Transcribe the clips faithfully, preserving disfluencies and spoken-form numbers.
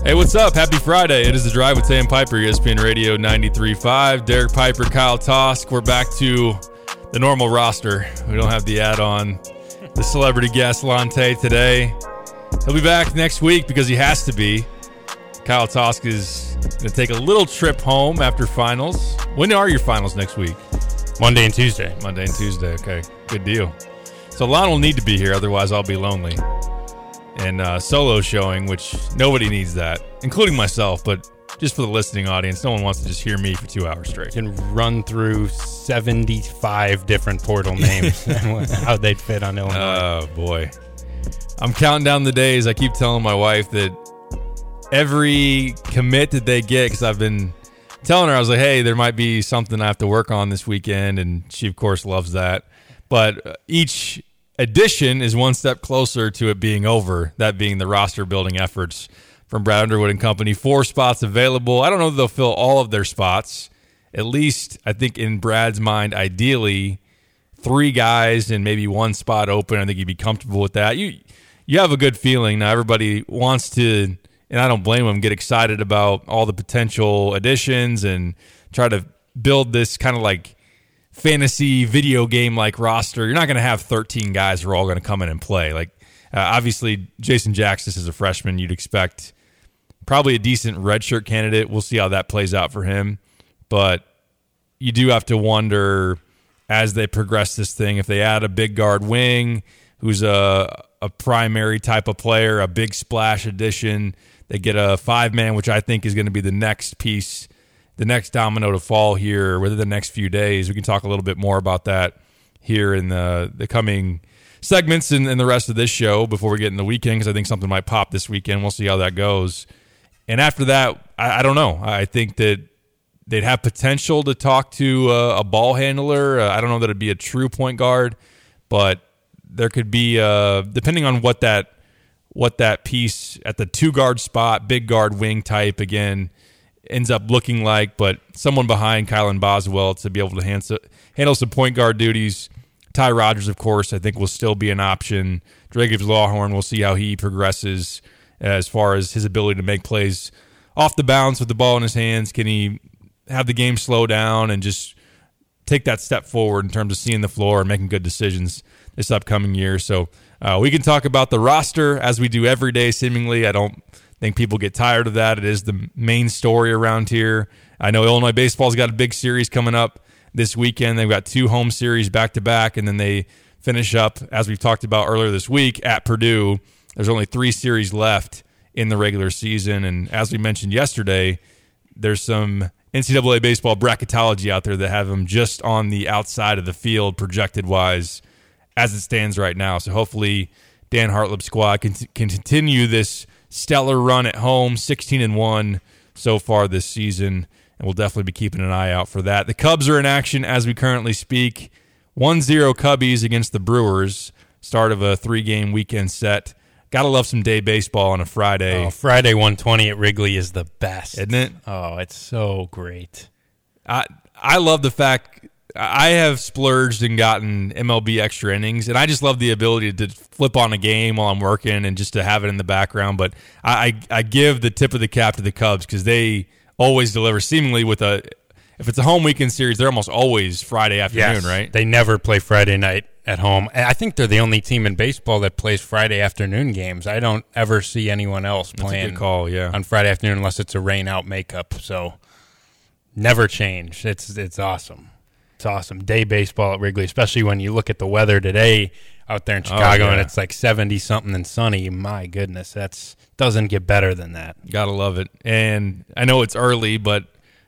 Hey, what's up? Happy Friday. It is The Drive with Sam Piper, E S P N Radio ninety-three point five. Derek Piper, Kyle Tosk. We're back to the normal roster. We don't have the add-on. The celebrity guest, Lante, today. He'll be back next week because he has to be. Kyle Tosk is going to take a little trip home after finals. When are your finals next week? Monday and Tuesday. Monday and Tuesday. Okay, good deal. So Lon will need to be here, otherwise I'll be lonely. And uh, solo showing, which nobody needs that, including myself, but just for the listening audience, no one wants to just hear me for two hours straight. You can run through seventy-five different portal names and how they'd fit on Illinois. Oh, boy. I'm counting down the days. I keep telling my wife that every commit that they get, because I've been telling her, I was like, hey, there might be something I have to work on this weekend, and she, of course, loves that. But each addition is one step closer to it being over, that being the roster building efforts from Brad Underwood and company. Four spots available. I don't know if they'll fill all of their spots. At least, I think in Brad's mind, ideally, three guys and maybe one spot open. I think he'd be comfortable with that. You you have a good feeling. Now, everybody wants to, and I don't blame them, get excited about all the potential additions and try to build this kind of like fantasy video game like roster. You're not going to have thirteen guys who are all going to come in and play. Like uh, obviously Jason Jackson is a freshman. You'd expect probably a decent redshirt candidate. We'll see how that plays out for him. But you do have to wonder as they progress this thing, if they add a big guard wing who's a a primary type of player, a big splash addition, they get a five man, which I think is going to be the next piece, the next domino to fall here within the next few days. We can talk a little bit more about that here in the, the coming segments and, and the rest of this show before we get in the weekend, because I think something might pop this weekend. We'll see how that goes. And after that, I, I don't know. I think that they'd have potential to talk to a, a ball handler. Uh, I don't know that it'd be a true point guard, but there could be, uh, depending on what that what that piece at the two guard spot, big guard wing type, again, ends up looking like, but someone behind Kylan Boswell to be able to hand, handle some point guard duties. Ty Rodgers, of course, I think will still be an option. Dragic Lawhorn, we'll see how he progresses as far as his ability to make plays off the bounce with the ball in his hands. Can he have the game slow down and just take that step forward in terms of seeing the floor and making good decisions this upcoming year? So uh, we can talk about the roster as we do every day, seemingly. I don't think people get tired of that. It is the main story around here. I know Illinois baseball's got a big series coming up this weekend. They've got two home series back-to-back, and then they finish up, as we've talked about earlier this week, at Purdue. There's only three series left in the regular season, and as we mentioned yesterday, there's some N C double A baseball bracketology out there that have them just on the outside of the field projected-wise as it stands right now. So hopefully Dan Hartleb's squad can, can continue this stellar run at home, sixteen and one so far this season, and we'll definitely be keeping an eye out for that. The Cubs are in action as we currently speak. one zero Cubbies against the Brewers, start of a three-game weekend set. Gotta love some day baseball on a Friday. Oh, Friday one twenty at Wrigley is the best. Isn't it? Oh, it's so great. I I love the fact I have splurged and gotten M L B extra innings, and I just love the ability to flip on a game while I'm working and just to have it in the background. But I, I, I give the tip of the cap to the Cubs because they always deliver, seemingly with a – if it's a home weekend series, they're almost always Friday afternoon, yes, right? They never play Friday night at home. And I think they're the only team in baseball that plays Friday afternoon games. I don't ever see anyone else That's playing a good call, yeah. on Friday afternoon unless it's a rain-out makeup. So never change. It's It's awesome. It's awesome. Day baseball at Wrigley, especially when you look at the weather today out there in Chicago, oh, yeah. and it's like seventy-something and sunny. My goodness, that's doesn't get better than that. Gotta love it. And I know it's early, but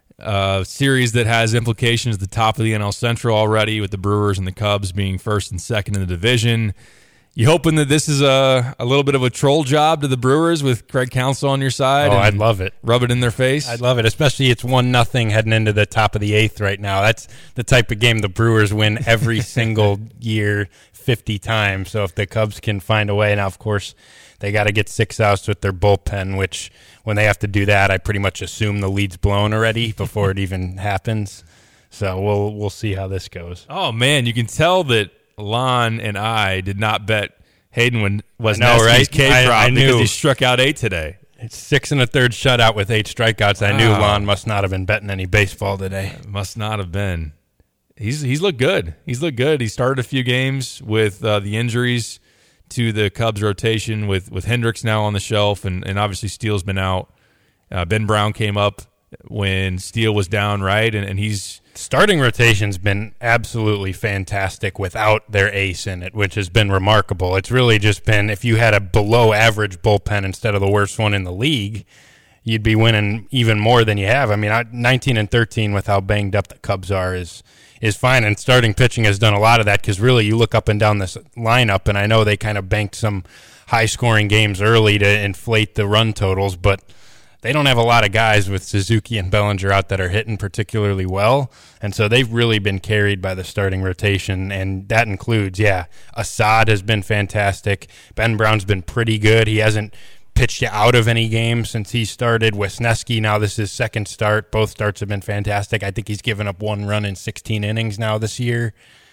uh series that has implications at the top of the N L Central already, with the Brewers and the Cubs being first and second in the division. You hoping that this is a, a little bit of a troll job to the Brewers with Craig Counsell on your side? Oh, I'd love it. Rub it in their face? I'd love it, especially it's one nothing heading into the top of the eighth right now. That's the type of game the Brewers win every single year, fifty times. So if the Cubs can find a way, now, of course, they got to get six outs with their bullpen, which when they have to do that, I pretty much assume the lead's blown already before it even happens. So we'll we'll see how this goes. Oh, man, you can tell that Lon and I did not bet Hayden when was Neski's right? K I, I because knew. he struck out eight today. Six and a third shutout with eight strikeouts. I Wow. knew Lon must not have been betting any baseball today. Must not have been. He's he's looked good. He's looked good. He started a few games with uh, the injuries to the Cubs rotation with, with Hendricks now on the shelf, and, and obviously Steele's been out. Uh, Ben Brown came up when Steele was down, right? And, and he's starting rotation's been absolutely fantastic without their ace in it, which has been remarkable. It's really just been, if you had a below average bullpen instead of the worst one in the league, you'd be winning even more than you have. I mean, I, nineteen and thirteen with how banged up the Cubs are is is fine, and starting pitching has done a lot of that, because really you look up and down this lineup, and I know they kind of banked some high-scoring games early to inflate the run totals, but they don't have a lot of guys with Suzuki and Bellinger out that are hitting particularly well, and so they've really been carried by the starting rotation, and that includes, yeah, Assad has been fantastic. Ben Brown's been pretty good. He hasn't pitched out of any game since he started. Wisniewski, now this is his second start. Both starts have been fantastic. I think he's given up one run in sixteen innings now this year.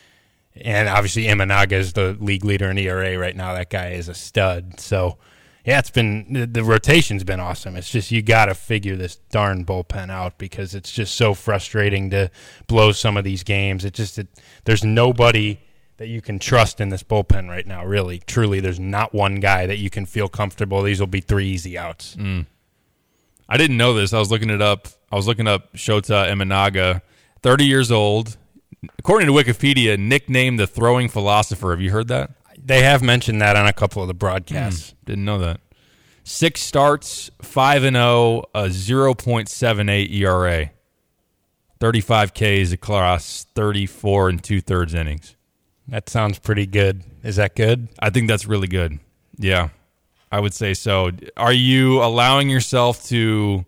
And obviously Imanaga is the league leader in E R A right now. That guy is a stud. So, yeah, it's been the, the rotation's been awesome. It's just you got to figure this darn bullpen out, because it's just so frustrating to blow some of these games. It just it, there's nobody that you can trust in this bullpen right now, really. Truly, there's not one guy that you can feel comfortable. These will be three easy outs. Mm. I didn't know this. I was looking it up. I was looking up Shota Imanaga, thirty years old. According to Wikipedia, nicknamed the throwing philosopher. Have you heard that? They have mentioned that on a couple of the broadcasts. Mm, didn't know that. Six starts, five and zero, a zero point seven eight E R A, thirty-five Ks across thirty-four and two thirds innings. That sounds pretty good. Is that good? I think that's really good. Yeah, I would say so. Are you allowing yourself to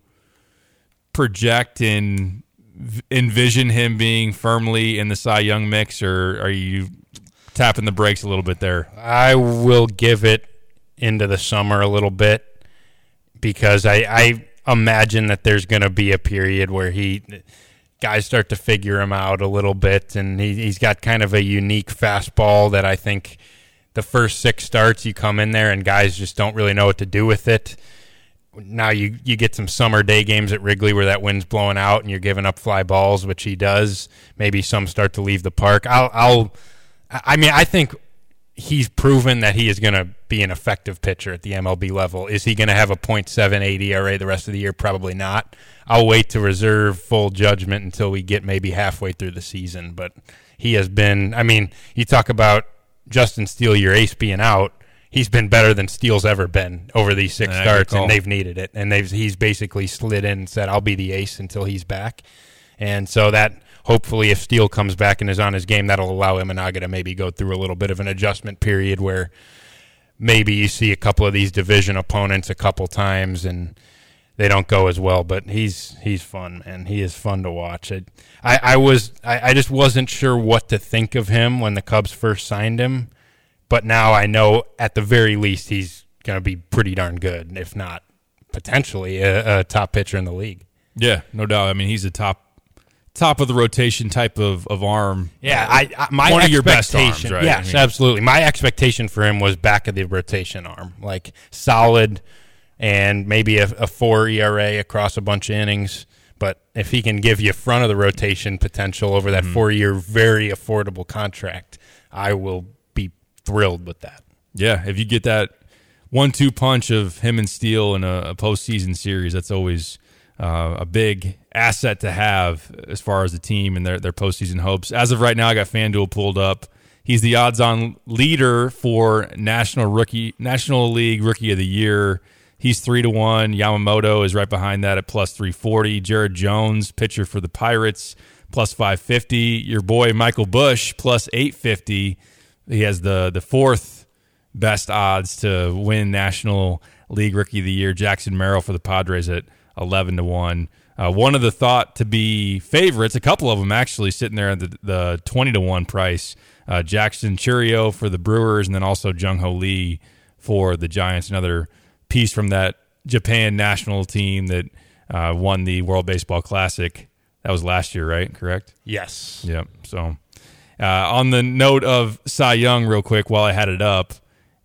project and envision him being firmly in the Cy Young mix, or are you tapping the brakes a little bit there? I will give it into the summer a little bit, because I, I imagine that there's going to be a period where he guys start to figure him out a little bit, and he, he's got kind of a unique fastball that I think the first six starts you come in there and guys just don't really know what to do with it. Now you, you get some summer day games at Wrigley where that wind's blowing out and you're giving up fly balls, which he does. Maybe some start to leave the park. I'll, I'll I mean, I think he's proven that he is going to be an effective pitcher at the M L B level. Is he going to have a point seven eight E R A the rest of the year? Probably not. I'll wait to reserve full judgment until we get maybe halfway through the season. But he has been, I mean, you talk about Justin Steele, your ace, being out. He's been better than Steele's ever been over these six Yeah, starts, and they've needed it. And they've he's basically slid in and said, I'll be the ace until he's back. And so that, hopefully, if Steele comes back and is on his game, that'll allow Imanaga to maybe go through a little bit of an adjustment period where maybe you see a couple of these division opponents a couple times and they don't go as well. But he's he's fun, man. He is fun to watch. I I, I was I, I just wasn't sure what to think of him when the Cubs first signed him, but now I know at the very least he's going to be pretty darn good, if not potentially a, a top pitcher in the league. Yeah, no doubt. I mean, he's a top top of the rotation type of, of arm. Yeah, I, I my one expectation, of your best arms, right? Yes, I mean, absolutely. My expectation for him was back of the rotation arm, like solid, and maybe a, a four E R A across a bunch of innings. But if he can give you front of the rotation potential over that mm-hmm. four year, very affordable contract, I will be thrilled with that. Yeah, if you get that one two punch of him and Steele in a, a postseason series, that's always uh, a big asset to have as far as the team and their, their postseason hopes. As of right now, I got FanDuel pulled up. He's the odds-on leader for National Rookie National League Rookie of the Year. He's three to one. Yamamoto is right behind that at plus three forty. Jared Jones, pitcher for the Pirates, plus five fifty. Your boy Michael Busch, plus eight fifty. He has the the fourth best odds to win National League Rookie of the Year. Jackson Merrill for the Padres at eleven to one. Uh, one of the thought to be favorites, a couple of them actually sitting there at the, the twenty to one price. Uh, Jackson Chourio for the Brewers, and then also Jung-Ho Lee for the Giants. Another piece from that Japan national team that uh, won the World Baseball Classic. That was last year, right? Correct? Yes. Yep. So uh, on the note of Cy Young, real quick, while I had it up,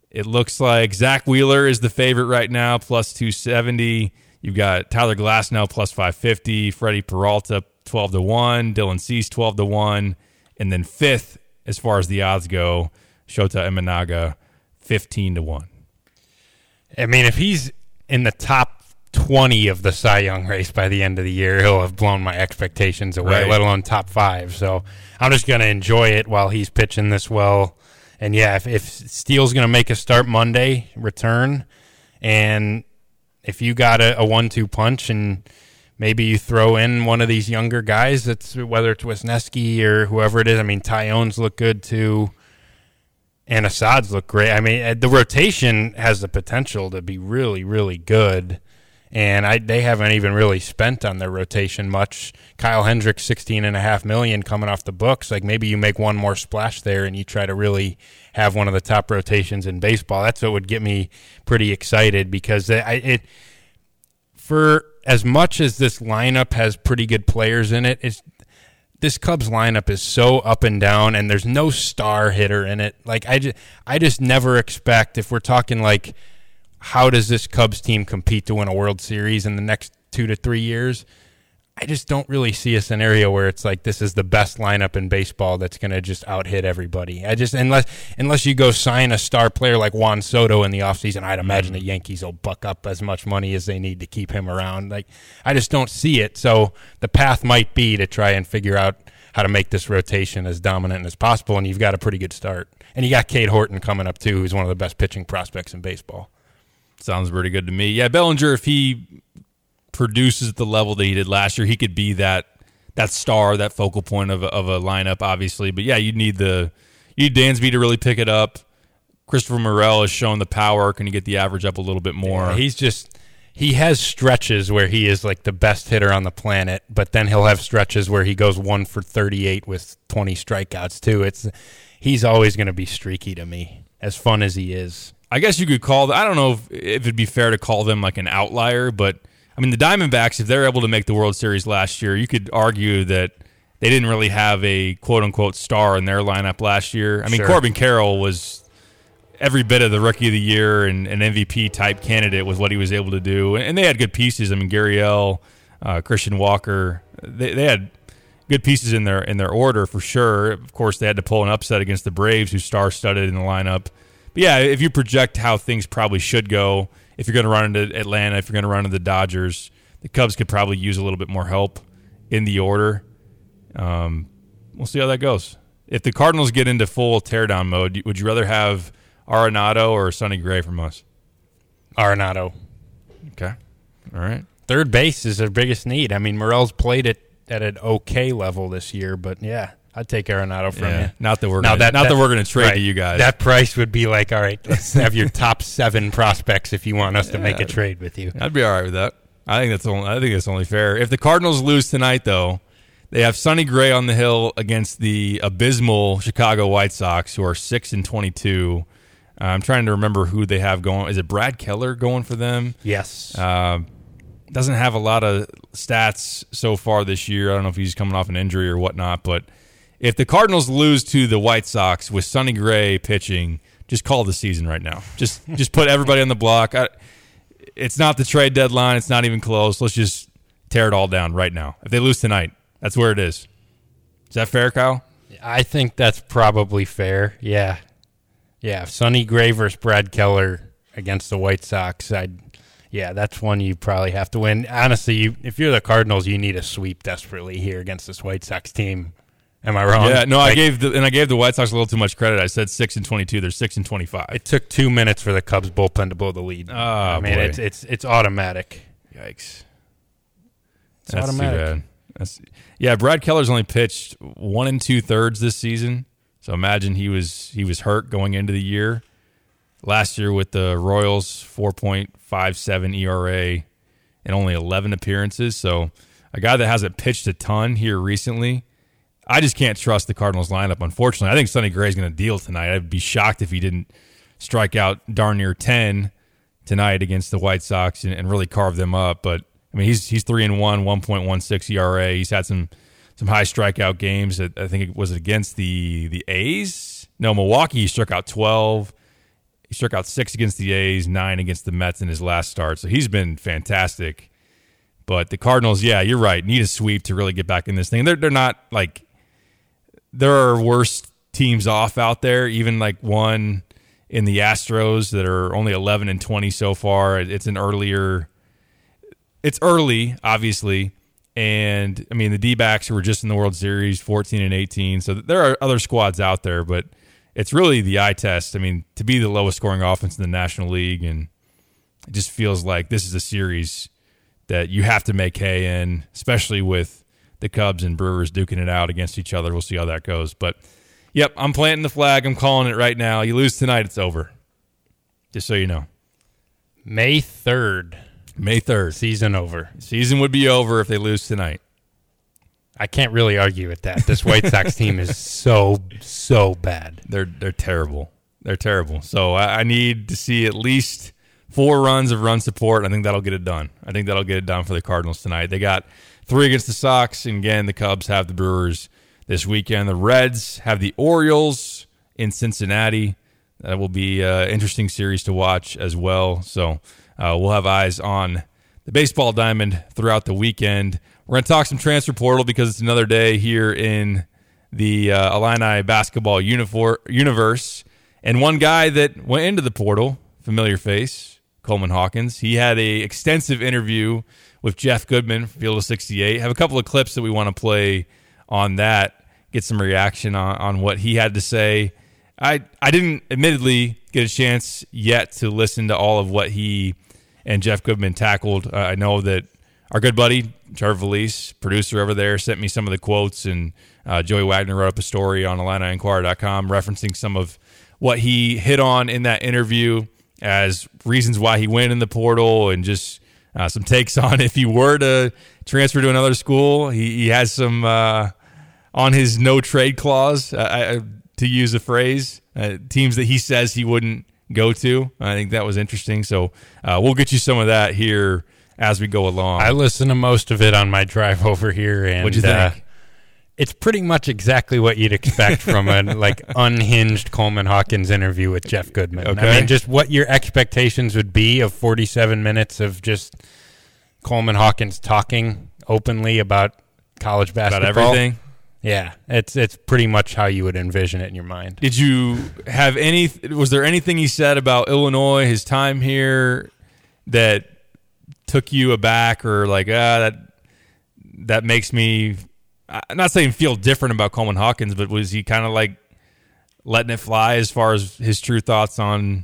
It looks like Zach Wheeler is the favorite right now, plus two seventy. You've got Tyler Glasnow, plus five fifty. Freddie Peralta, twelve to one. Dylan Cease, twelve to one. And then fifth, as far as the odds go, Shota Imanaga, fifteen to one. I mean, if he's in the top twenty of the Cy Young race by the end of the year, he'll have blown my expectations away, right. let alone top five. So I'm just going to enjoy it while he's pitching this well. And, yeah, if, if Steele's going to make a start Monday, return, and if you got a, a one two punch and maybe you throw in one of these younger guys, that's whether it's Wisniewski or whoever it is. I mean, Tyone's look good too, and Assad's look great. I mean, the rotation has the potential to be really, really good. And I, they haven't even really spent on their rotation much. Kyle Hendricks, sixteen and a half million coming off the books. Like maybe you make one more splash there and you try to really have one of the top rotations in baseball. That's what would get me pretty excited because I, it, for as much as this lineup has pretty good players in it, it's, this Cubs lineup is so up and down, and there's no star hitter in it. Like I just, I just never expect, if we're talking like, how does this Cubs team compete to win a World Series in the next two to three years? I just don't really see a scenario where it's like this is the best lineup in baseball that's going to just out-hit everybody. I just unless unless you go sign a star player like Juan Soto in the offseason, I'd imagine the Yankees will buck up as much money as they need to keep him around. Like I just don't see it. So the path might be to try and figure out how to make this rotation as dominant as possible, and you've got a pretty good start. And you got Cade Horton coming up too, who's one of the best pitching prospects in baseball. Sounds pretty good to me. Yeah, Bellinger, if he produces at the level that he did last year, he could be that that star, that focal point of a, of a lineup, obviously. But yeah, you need the you need Dansby to really pick it up. Christopher Morel has shown the power. Can you get the average up a little bit more? Yeah, he's just he has stretches where he is like the best hitter on the planet, but then he'll have stretches where he goes one for thirty-eight with twenty strikeouts too. It's he's always going to be streaky to me, as fun as he is. I guess you could call, I don't know if, if it'd be fair to call them like an outlier, but I mean, the Diamondbacks, if they're able to make the World Series last year, you could argue that they didn't really have a quote-unquote star in their lineup last year. I mean, Sure. Corbin Carroll was every bit of the Rookie of the Year and an M V P-type candidate with what he was able to do. And they had good pieces. I mean, Gurriel, uh, Christian Walker, they, they had good pieces in their in their order for sure. Of course, they had to pull an upset against the Braves, who star-studded in the lineup. But yeah, if you project how things probably should go, if you're going to run into Atlanta, if you're going to run into the Dodgers, the Cubs could probably use a little bit more help in the order. Um, we'll see how that goes. If the Cardinals get into full teardown mode, would you rather have Arenado or Sonny Gray from us? Arenado. Okay. All right. Third base is their biggest need. I mean, Morel's played it at an okay level this year, but yeah, I'd take Arenado from Yeah. you. Not that we're Now gonna, that- not that, that- we're going to trade right. to you guys. That price would be like, all right, let's have your top seven prospects if you want us to make a trade with you. I'd be all right with that. I think that's only, I think that's only fair. If the Cardinals lose tonight, though, they have Sonny Gray on the hill against the abysmal Chicago White Sox, who are six and twenty-two. Uh, I'm trying to remember who they have going. Is it Brad Keller going for them? Yes. Uh, doesn't have a lot of stats so far this year. I don't know if he's coming off an injury or whatnot, but if the Cardinals lose to the White Sox with Sonny Gray pitching, just call the season right now. Just just put everybody on the block. I, it's not the trade deadline. It's not even close. Let's just tear it all down right now. If they lose tonight, that's where it is. Is that fair, Kyle? I think that's probably fair. Yeah. Yeah. Sonny Gray versus Brad Keller against the White Sox. I'd, yeah, that's one you probably have to win. Honestly, you, if you're the Cardinals, you need a sweep desperately here against this White Sox team. Am I wrong? Yeah, no, Like, I gave the and I gave the White Sox a little too much credit. I said six and twenty-two. They're six and twenty-five. It took two minutes for the Cubs bullpen to blow the lead. Oh, I mean, boy. it's it's it's automatic. Yikes! It's That's automatic. too bad. That's, yeah, Brad Keller's only pitched one and two thirds this season. So imagine he was he was hurt going into the year. Last year with the Royals, four point five seven E R A and only eleven appearances. So a guy that hasn't pitched a ton here recently. I just can't trust the Cardinals lineup, unfortunately. I think Sonny Gray's going to deal tonight. I'd be shocked if he didn't strike out darn near ten tonight against the White Sox and, and really carve them up. But I mean, he's he's three and one, one point one six E R A. He's had some some high strikeout games. I think it was against the the A's. No, Milwaukee. He struck out twelve. He struck out six against the A's, nine against the Mets in his last start. So he's been fantastic. But the Cardinals, yeah, you're right, need a sweep to really get back in this thing. They're they're not like there are worse teams off out there. Even like one in the Astros that are only eleven and twenty so far. It's an earlier, it's early, obviously. And I mean, the D-backs who were just in the World Series, fourteen and eighteen. So there are other squads out there, but it's really the eye test. I mean, to be the lowest scoring offense in the National League, and it just feels like this is a series that you have to make hay in, especially with the Cubs and Brewers duking it out against each other. We'll see how that goes. But, yep, I'm planting the flag. I'm calling it right now. You lose tonight, it's over. Just so you know. May third. May third. Season over. Season would be over if they lose tonight. I can't really argue with that. This White Sox team is so, so bad. They're they're terrible. They're terrible. So I, I need to see at least four runs of run support. I think that'll get it done. I think that'll get it done for the Cardinals tonight. They got three against the Sox, and again, the Cubs have the Brewers this weekend. The Reds have the Orioles in Cincinnati. That will be an interesting series to watch as well. So uh, we'll have eyes on the baseball diamond throughout the weekend. We're going to talk some transfer portal because it's another day here in the uh, Illini basketball unifor- universe. And one guy that went into the portal, familiar face, Coleman Hawkins, he had a extensive interview with Jeff Goodman, Field of sixty-eight. Have a couple of clips that we want to play on that, get some reaction on, on what he had to say. I, I didn't admittedly get a chance yet to listen to all of what he and Jeff Goodman tackled. Uh, I know that our good buddy, Trevor Valise, producer over there, sent me some of the quotes, and uh, Joey Wagner wrote up a story on Illini Inquirer dot com referencing some of what he hit on in that interview as reasons why he went in the portal, and just uh, some takes on if he were to transfer to another school. He, he has some uh, on his no trade clause, uh, to use a phrase, uh, teams that he says he wouldn't go to. I think that was interesting. So uh, we'll get you some of that here as we go along. I listened to most of it on my drive over here, and what'd you think? Uh, it's pretty much exactly what you'd expect from a like unhinged Coleman Hawkins interview with Jeff Goodman. Okay. I mean, just what your expectations would be of forty-seven minutes of just Coleman Hawkins talking openly about college basketball. About everything? Yeah, it's it's pretty much how you would envision it in your mind. Did you have any, was there anything he said about Illinois, his time here, that took you aback, or like, ah, that that makes me, I'm not saying feel different about Coleman Hawkins, but was he kind of like letting it fly as far as his true thoughts on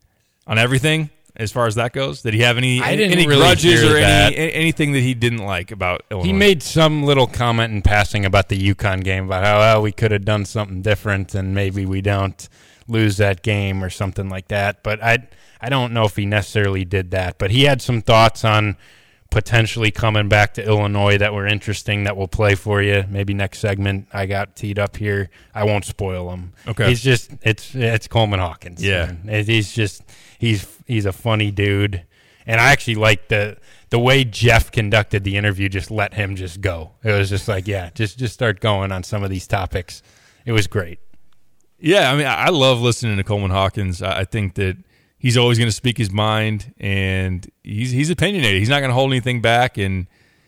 on everything, as far as that goes? Did he have any I didn't any really grudges hear or that. any anything that he didn't like about Illinois? He made some little comment in passing about the UConn game, about how well, we could have done something different and maybe we don't lose that game or something like that. But I I don't know if he necessarily did that. But he had some thoughts on potentially coming back to Illinois that were interesting, that we'll play for you. Maybe next segment I got teed up here. I won't spoil them. Okay. He's just, it's it's Coleman Hawkins. Yeah. Man. He's just, he's he's a funny dude. And I actually like the the way Jeff conducted the interview, just let him just go. It was just like, yeah, just, just start going on some of these topics. It was great. Yeah, I mean, I love listening to Coleman Hawkins. I think that he's always going to speak his mind, and he's he's opinionated. He's not going to hold anything back, and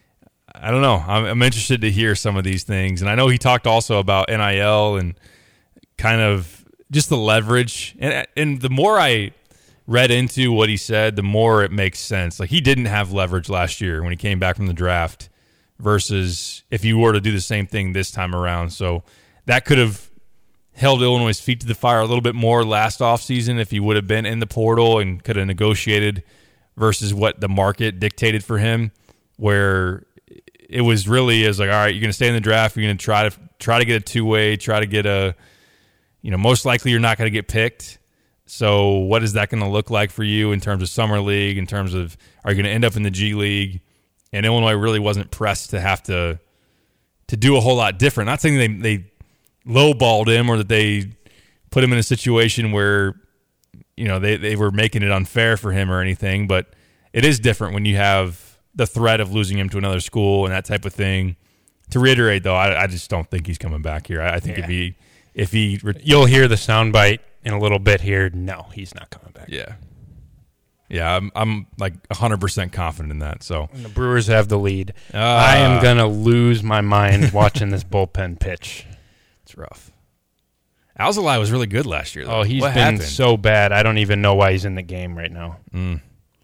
I don't know. I'm, I'm interested to hear some of these things. And I know he talked also about N I L and kind of just the leverage. And and the more I read into what he said, the more it makes sense. Like, he didn't have leverage last year when he came back from the draft versus if you were to do the same thing this time around. So that could have held Illinois' feet to the fire a little bit more last offseason if he would have been in the portal and could have negotiated versus what the market dictated for him, where it was really is like, all right, you're going to stay in the draft, you're going to try to try to get a two-way, try to get a, you know, most likely you're not going to get picked. So what is that going to look like for you in terms of summer league, in terms of are you going to end up in the G League? And Illinois really wasn't pressed to have to to do a whole lot different. Not saying they they lowballed him or that they put him in a situation where, you know, they, they were making it unfair for him or anything, but it is different when you have the threat of losing him to another school and that type of thing. To reiterate, though, I, I just don't think he's coming back here. I, I think yeah. if he if he, re- you'll hear the soundbite in a little bit here. No, he's not coming back. Yeah, yeah, I'm I'm like one hundred percent confident in that. So and the Brewers have the lead. Uh, I am gonna lose my mind watching this bullpen pitch. It's rough. Alzolay was really good last year, though. Oh, he's what been happened? so bad. I don't even know why he's in the game right now. Mm.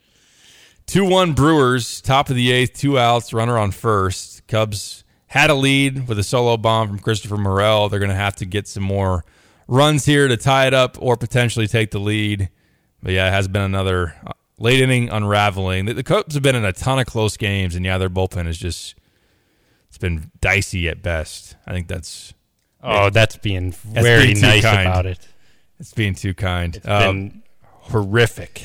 two one Brewers, top of the eighth, two outs, runner on first. Cubs had a lead with a solo bomb from Christopher Morel. They're going to have to get some more runs here to tie it up or potentially take the lead. But, yeah, it has been another late inning unraveling. The, the Cubs have been in a ton of close games, and, yeah, their bullpen is just – it's been dicey at best. I think that's – Oh, that's being that's very being nice kind. about it. It's being too kind. It's um, been horrific.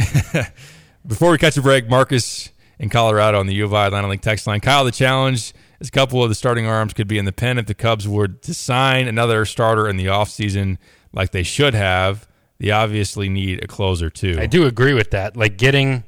Before we catch a break, Marcus in Colorado on the U of I Atlanta Link text line. Kyle, the challenge is a couple of the starting arms could be in the pen if the Cubs were to sign another starter in the offseason like they should have. They obviously need a closer, too. I do agree with that. Like getting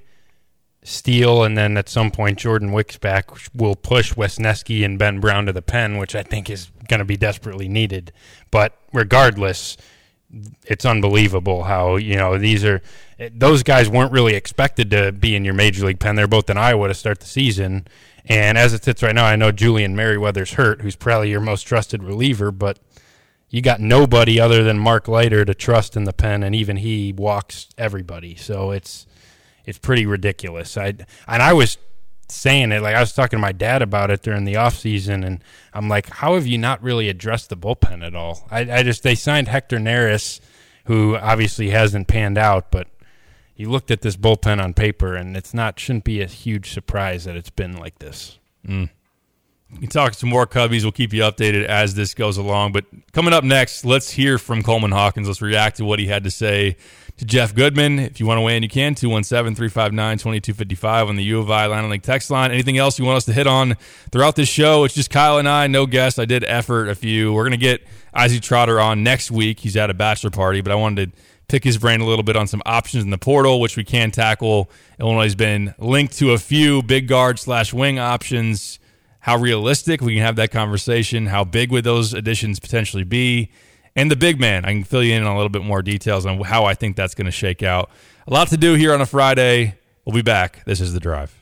Steele and then at some point Jordan Wicks back will push Wesneski and Ben Brown to the pen, which I think is going to be desperately needed. But regardless, it's unbelievable how, you know, these are those guys weren't really expected to be in your major league pen. They're both in Iowa to start the season. And as it sits right now, I know Julian Merriweather's hurt, who's probably your most trusted reliever, but you got nobody other than Mark Leiter to trust in the pen, and even he walks everybody. So it's it's pretty ridiculous. I and I was saying it, like I was talking to my dad about it during the offseason, and I'm like, how have you not really addressed the bullpen at all? I, I just they signed Hector Neris, who obviously hasn't panned out, but you looked at this bullpen on paper, and it's not shouldn't be a huge surprise that it's been like this. Mm. We can talk some more Cubbies. We'll keep you updated as this goes along. But coming up next, let's hear from Coleman Hawkins. Let's react to what he had to say to Jeff Goodman. If you want to weigh in, you can. two one seven, three five nine, two two five five on the U of I Atlanta Link text line. Anything else you want us to hit on throughout this show? It's just Kyle and I, no guests. I did effort a few. We're going to get Izzy Trotter on next week. He's at a bachelor party, but I wanted to pick his brain a little bit on some options in the portal, which we can tackle. Illinois has been linked to a few big guard slash wing options. How realistic we can have that conversation? How big would those additions potentially be? And the big man, I can fill you in on a little bit more details on how I think that's going to shake out. A lot to do here on a Friday. We'll be back. This is The Drive.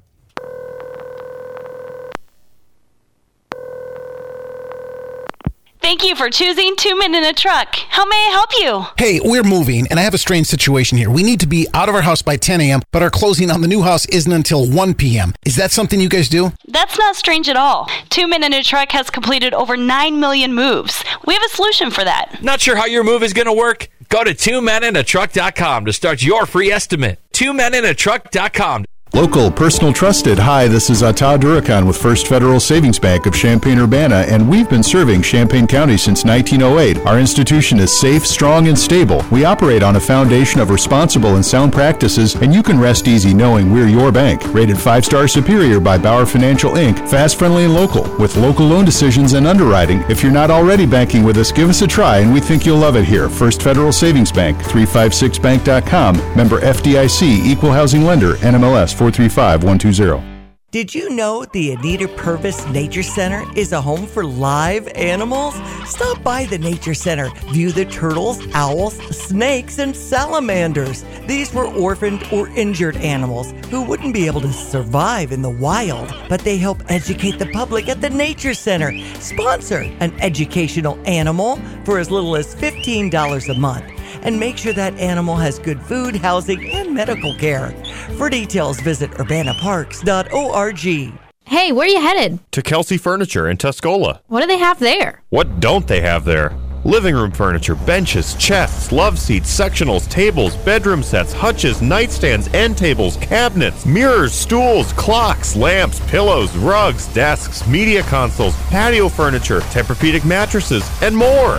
Thank you for choosing Two Men in a Truck. How may I help you? Hey, we're moving, and I have a strange situation here. We need to be out of our house by ten a.m., but our closing on the new house isn't until one p.m. Is that something you guys do? That's not strange at all. Two Men in a Truck has completed over nine million moves. We have a solution for that. Not sure how your move is going to work? Go to two men in a truck dot com to start your free estimate. two men in a truck dot com. Local, personal, trusted. Hi, this is Ata Durakan with First Federal Savings Bank of Champaign-Urbana, and we've been serving Champaign County since nineteen oh eight. Our institution is safe, strong, and stable. We operate on a foundation of responsible and sound practices, and you can rest easy knowing we're your bank. Rated five-star superior by Bauer Financial Incorporated. Fast, friendly, and local, with local loan decisions and underwriting. If you're not already banking with us, give us a try, and we think you'll love it here. First Federal Savings Bank, three five six bank dot com. Member F D I C, Equal Housing Lender, N M L S four three five one two zero. Did you know the Anita Purvis Nature Center is a home for live animals? Stop by the Nature Center. View the turtles, owls, snakes, and salamanders. These were orphaned or injured animals who wouldn't be able to survive in the wild, but they help educate the public at the Nature Center. Sponsor an educational animal for as little as fifteen dollars a month. And make sure that animal has good food, housing, and medical care. For details, visit urbana parks dot org. Hey, where are you headed? To Kelsey Furniture in Tuscola. What do they have there? What don't they have there? Living room furniture, benches, chests, love seats, sectionals, tables, bedroom sets, hutches, nightstands, end tables, cabinets, mirrors, stools, clocks, lamps, pillows, rugs, desks, media consoles, patio furniture, Tempur-Pedic mattresses, and more.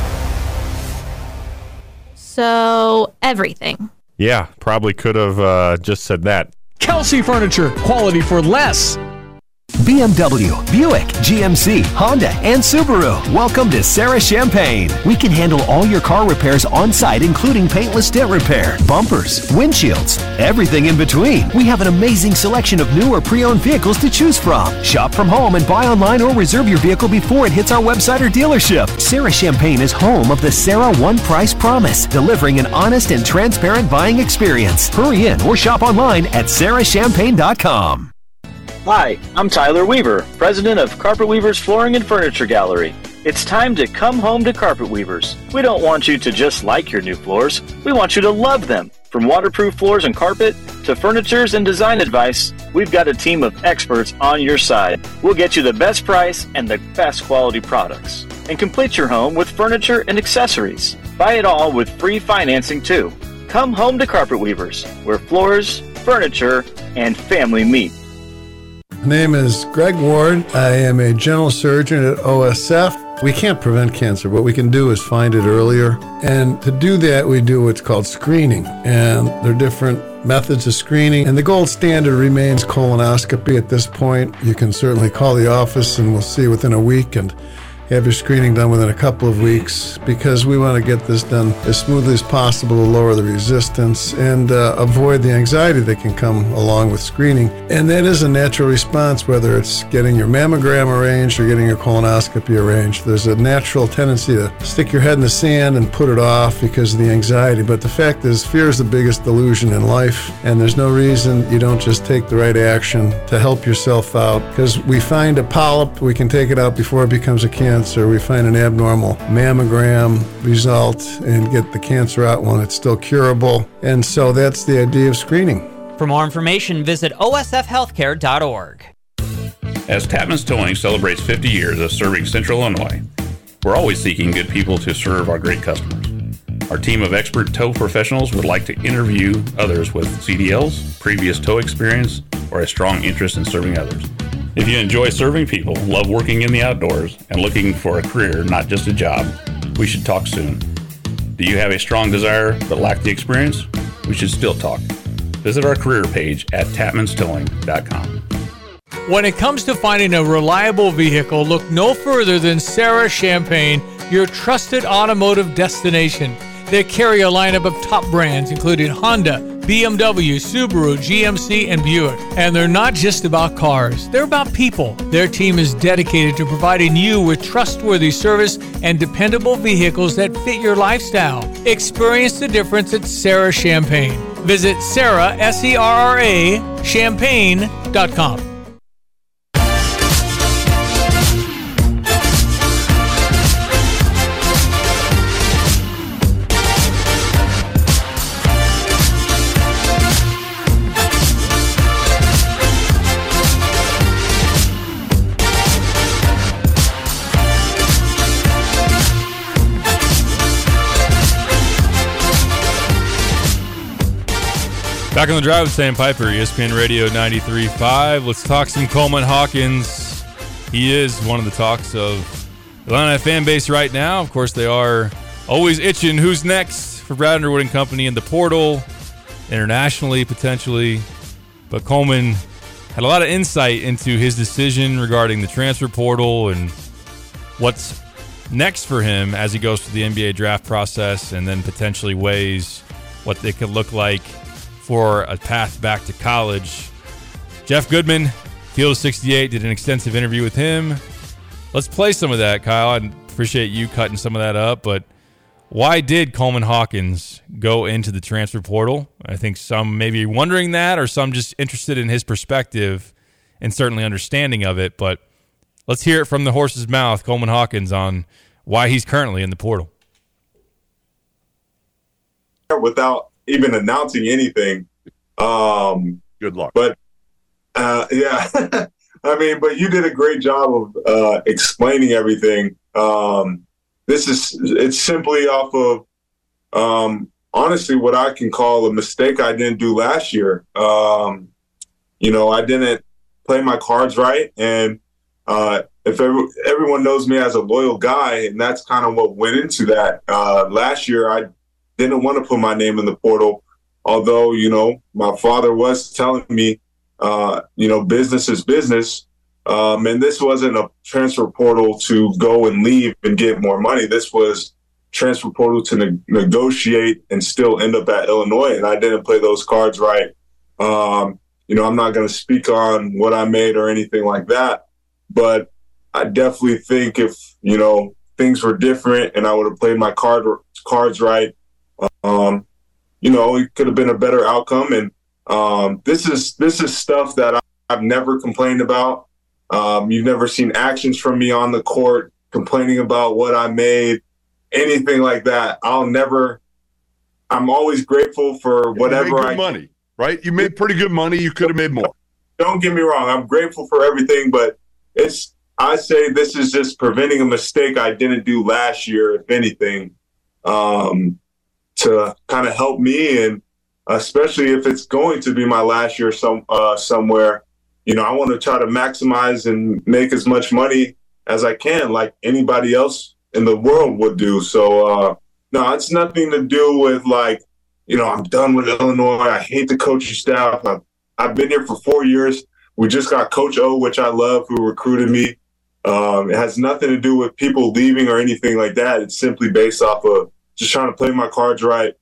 So, everything. Yeah, probably could have uh, just said that. Kelsey Furniture, quality for less. B M W, Buick, G M C, Honda, and Subaru. Welcome to Sarah Champagne. We can handle all your car repairs on-site, including paintless dent repair, bumpers, windshields, everything in between. We have an amazing selection of new or pre-owned vehicles to choose from. Shop from home and buy online or reserve your vehicle before it hits our website or dealership. Sarah Champagne is home of the Sarah One Price Promise, delivering an honest and transparent buying experience. Hurry in or shop online at sarah champagne dot com. Hi, I'm Tyler Weaver, president of Carpet Weavers Flooring and Furniture Gallery. It's time to come home to Carpet Weavers. We don't want you to just like your new floors. We want you to love them. From waterproof floors and carpet to furnitures and design advice, we've got a team of experts on your side. We'll get you the best price and the best quality products. And complete your home with furniture and accessories. Buy it all with free financing too. Come home to Carpet Weavers, where floors, furniture, and family meet. My name is Greg Ward. I am a general surgeon at O S F. We can't prevent cancer. What we can do is find it earlier. And to do that, we do what's called screening. And there are different methods of screening. And the gold standard remains colonoscopy at this point. You can certainly call the office and we'll see within a week and have your screening done within a couple of weeks, because we want to get this done as smoothly as possible to lower the resistance and uh, avoid the anxiety that can come along with screening. And that is a natural response, whether it's getting your mammogram arranged or getting your colonoscopy arranged. There's a natural tendency to stick your head in the sand and put it off because of the anxiety. But the fact is, fear is the biggest delusion in life, and there's no reason you don't just take the right action to help yourself out. Because we find a polyp, we can take it out before it becomes a cancer. We find an abnormal mammogram result and get the cancer out when it's still curable. And so that's the idea of screening. For more information, visit O S F healthcare dot org. As Tapman's Towing celebrates fifty years of serving Central Illinois, we're always seeking good people to serve our great customers. Our team of expert tow professionals would like to interview others with C D Ls, previous tow experience, or a strong interest in serving others. If you enjoy serving people, love working in the outdoors, and looking for a career, not just a job, we should talk soon. Do you have a strong desire but lack the experience? We should still talk. Visit our career page at tapmans towing dot com. When it comes to finding a reliable vehicle, look no further than Sarah Champagne, your trusted automotive destination. They carry a lineup of top brands including Honda, B M W, Subaru, G M C, and Buick. And they're not just about cars, they're about people. Their team is dedicated to providing you with trustworthy service and dependable vehicles that fit your lifestyle. Experience the difference at Sarah Champagne. Visit Sarah, S E R R A, champagne dot com. Back on the drive with Sam Piper, E S P N Radio ninety-three point five. Let's talk some Coleman Hawkins. He is one of the talks of the Illini fan base right now. Of course, they are always itching. Who's next for Brad Underwood and company in the portal, internationally potentially. But Coleman had a lot of insight into his decision regarding the transfer portal and what's next for him as he goes through the N B A draft process and then potentially weighs what they could look like for a path back to college. Jeff Goodman, Field of sixty-eight, did an extensive interview with him. Let's play some of that, Kyle. I appreciate you cutting some of that up, but why did Coleman Hawkins go into the transfer portal? I think some may be wondering that, or some just interested in his perspective and certainly understanding of it, but let's hear it from the horse's mouth, Coleman Hawkins, on why he's currently in the portal. Without even announcing anything. Um, Good luck. But, uh, yeah, I mean, but you did a great job of uh, explaining everything. Um, this is, it's simply off of, um, honestly, what I can call a mistake I didn't do last year. Um, you know, I didn't play my cards right. And uh, if every, everyone knows me as a loyal guy, and that's kind of what went into that. Uh, last year, I didn't want to put my name in the portal, although, you know, my father was telling me, uh, you know, business is business. Um, and this wasn't a transfer portal to go and leave and get more money. This was transfer portal to ne- negotiate and still end up at Illinois. And I didn't play those cards right. Um, you know, I'm not going to speak on what I made or anything like that, but I definitely think if, you know, things were different and I would have played my card cards right, um, you know, it could have been a better outcome. And um, this is, this is stuff that I, I've never complained about. Um, you've never seen actions from me on the court complaining about what I made, anything like that. I'll never, I'm always grateful for whatever you made good I money, right? You made pretty good money. You could have made more. Don't get me wrong. I'm grateful for everything, but it's, I say this is just preventing a mistake I didn't do last year, if anything, um, to kind of help me. And especially if it's going to be my last year some, uh, somewhere, you know, I want to try to maximize and make as much money as I can, like anybody else in the world would do. So, uh, no, it's nothing to do with like, you know, I'm done with Illinois. I hate the coaching staff. I've, I've been here for four years. We just got Coach O, which I love, who recruited me. Um, it has nothing to do with people leaving or anything like that. It's simply based off of just trying to play my cards right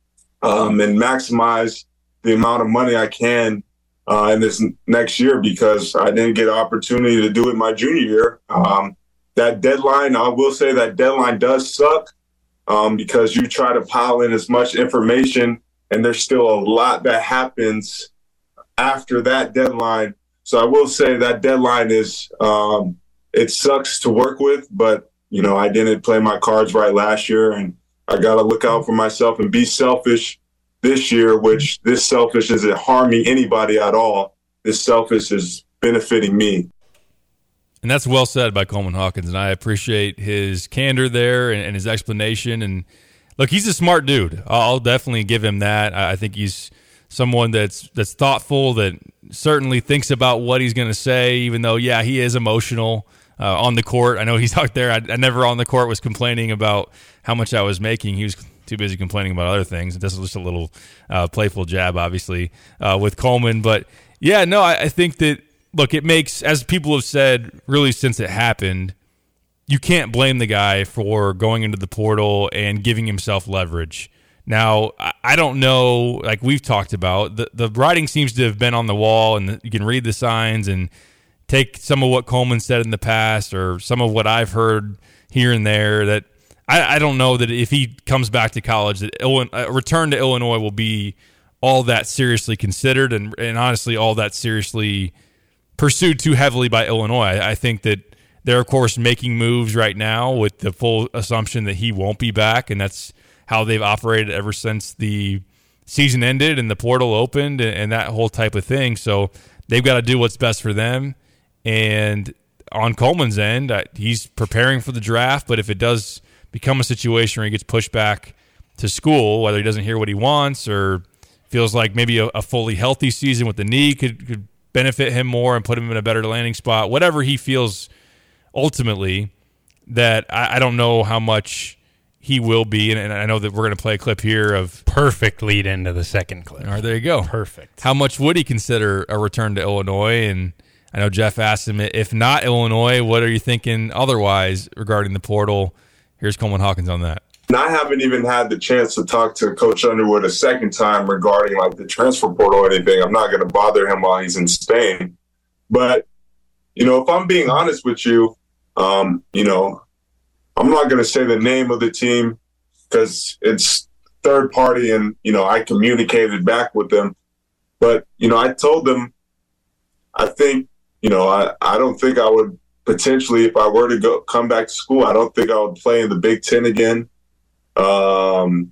um, and maximize the amount of money I can Uh, in this next year, because I didn't get an opportunity to do it my junior year. Um, that deadline, I will say that deadline does suck um, because you try to pile in as much information and there's still a lot that happens after that deadline. So I will say that deadline is, um, it sucks to work with, but, you know, I didn't play my cards right last year and I got to look out for myself and be selfish this year, which this selfish isn't harming anybody at all. This selfish is benefiting me. And that's well said by Coleman Hawkins, and I appreciate his candor there and, and his explanation. And look, he's a smart dude. I'll definitely give him that. I think he's someone that's that's thoughtful, that certainly thinks about what he's going to say, even though, yeah, he is emotional uh, on the court. I know he's out there. I, I never on the court was complaining about how much I was making. He was too busy complaining about other things. This was just a little uh, playful jab, obviously, uh, with Coleman. But, yeah, no, I, I think that, look, it makes, as people have said, really since it happened, you can't blame the guy for going into the portal and giving himself leverage. Now, I, I don't know, like we've talked about, the, the writing seems to have been on the wall, and the, you can read the signs and take some of what Coleman said in the past or some of what I've heard here and there that I, I don't know that if he comes back to college, that Illinois, a return to Illinois will be all that seriously considered and, and honestly all that seriously pursued too heavily by Illinois. I, I think that they're, of course, making moves right now with the full assumption that he won't be back, and that's how they've operated ever since the season ended and the portal opened and, and that whole type of thing. So they've got to do what's best for them. And on Coleman's end, uh, he's preparing for the draft, but if it does become a situation where he gets pushed back to school, whether he doesn't hear what he wants or feels like maybe a, a fully healthy season with the knee could, could benefit him more and put him in a better landing spot, whatever he feels ultimately, that I, I don't know how much he will be. And, and I know that we're going to play a clip here of perfect lead into the second clip. All right, there you go. Perfect. How much would he consider a return to Illinois? And I know Jeff asked him, if not Illinois, what are you thinking otherwise regarding the portal? Here's Coleman Hawkins on that. And I haven't even had the chance to talk to Coach Underwood a second time regarding like the transfer portal or anything. I'm not going to bother him while he's in Spain. But, you know, if I'm being honest with you, um, you know, I'm not going to say the name of the team because it's third party and, you know, I communicated back with them. But, you know, I told them, I think, you know, I, I don't think I would potentially, if I were to go come back to school, I don't think I would play in the Big Ten again. Um,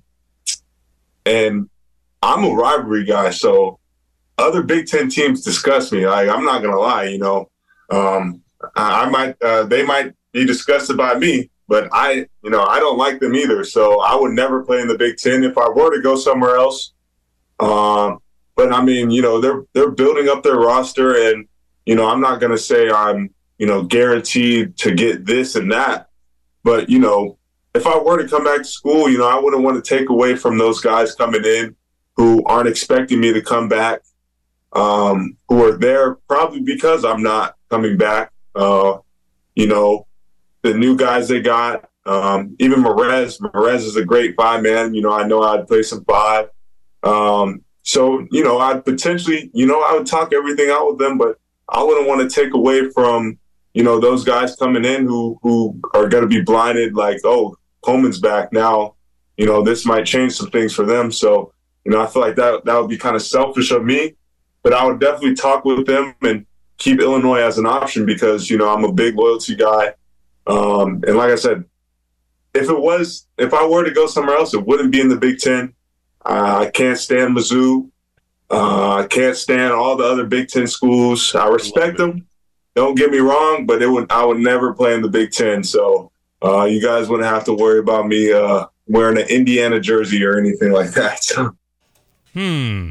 and I'm a rivalry guy, so other Big Ten teams disgust me. Like, I'm not gonna lie, you know, um, I, I might, uh, they might be disgusted by me, but I, you know, I don't like them either. So I would never play in the Big Ten if I were to go somewhere else. Um, but I mean, you know, they're they're building up their roster, and you know, I'm not gonna say I'm, you know, guaranteed to get this and that. But, you know, if I were to come back to school, you know, I wouldn't want to take away from those guys coming in who aren't expecting me to come back, um, who are there probably because I'm not coming back. Uh, you know, the new guys they got, um, even Merez. Merez is a great five man. You know, I know I'd play some five. Um, so, you know, I'd potentially, you know, I would talk everything out with them, but I wouldn't want to take away from, you know, those guys coming in who, who are going to be blinded like, oh, Coleman's back now. You know, this might change some things for them. So, you know, I feel like that that would be kind of selfish of me, but I would definitely talk with them and keep Illinois as an option because, you know, I'm a big loyalty guy. Um, and like I said, if it was, if I were to go somewhere else, it wouldn't be in the Big Ten. Uh, I can't stand Mizzou. Uh, I can't stand all the other Big Ten schools. I respect them. Don't get me wrong, but it would I would never play in the Big Ten. So uh, you guys wouldn't have to worry about me uh, wearing an Indiana jersey or anything like that. Hmm.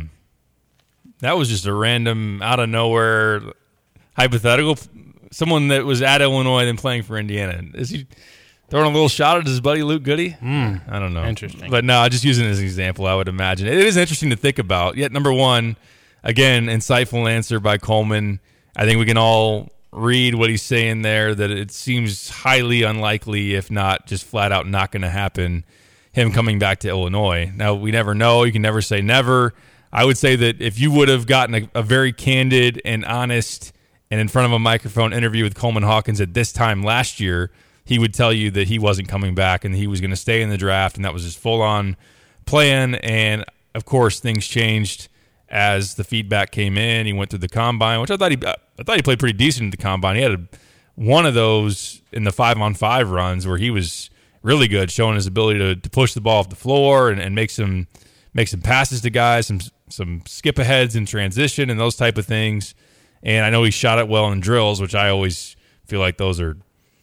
That was just a random, out of nowhere hypothetical. Someone that was at Illinois and playing for Indiana. Is he throwing a little shot at his buddy Luke Goody? Mm, I don't know. Interesting. But no, just using it as an example, I would imagine. It is interesting to think about. Yet, number one, again, insightful answer by Coleman. I think we can all read what he's saying there, that it seems highly unlikely, if not just flat out not going to happen, him coming back to Illinois. Now, we never know. You can never say never. I would say that if you would have gotten a, a very candid and honest and in front of a microphone interview with Coleman Hawkins at this time last year, he would tell you that he wasn't coming back and he was going to stay in the draft, and that was his full-on plan. And, of course, things changed as the feedback came in. He went through the combine, which I thought he I thought he played pretty decent in the combine. He had a, one of those in the five-on-five runs where he was really good, showing his ability to, to push the ball off the floor and, and make some make some passes to guys, some some skip-aheads in transition and those type of things. And I know he shot it well in drills, which I always feel like those are